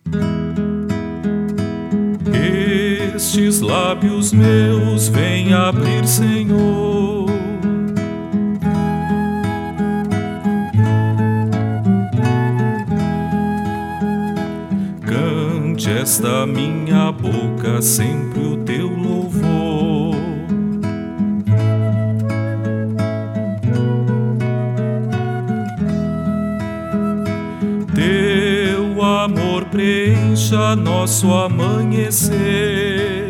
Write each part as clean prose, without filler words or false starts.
Estes lábios meus vem abrir, Senhor, cante esta minha boca sempre o teu louvor. Teu amor preencha nosso amanhecer.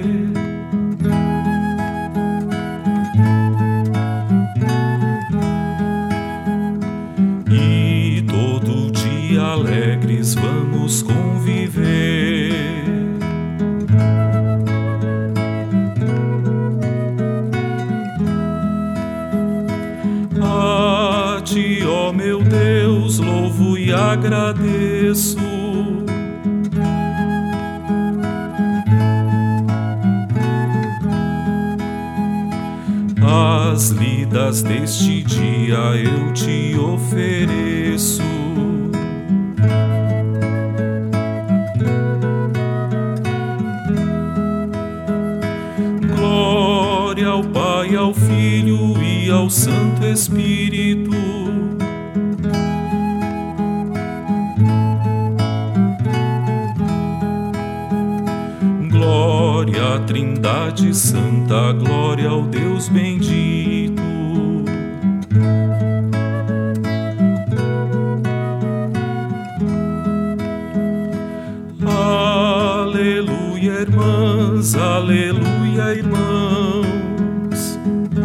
E todo dia alegres vamos conviver. A ti, ó meu Deus, louvo e agradeço. As lidas deste dia eu te ofereço. Glória ao Pai, ao Filho e ao Santo Espírito. Glória à Trindade Santa, glória ao Deus bendito. Aleluia, irmãs, aleluia, irmãos.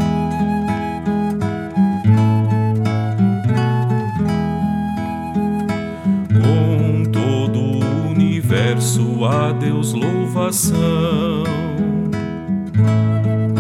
Com todo o universo a Deus louvação.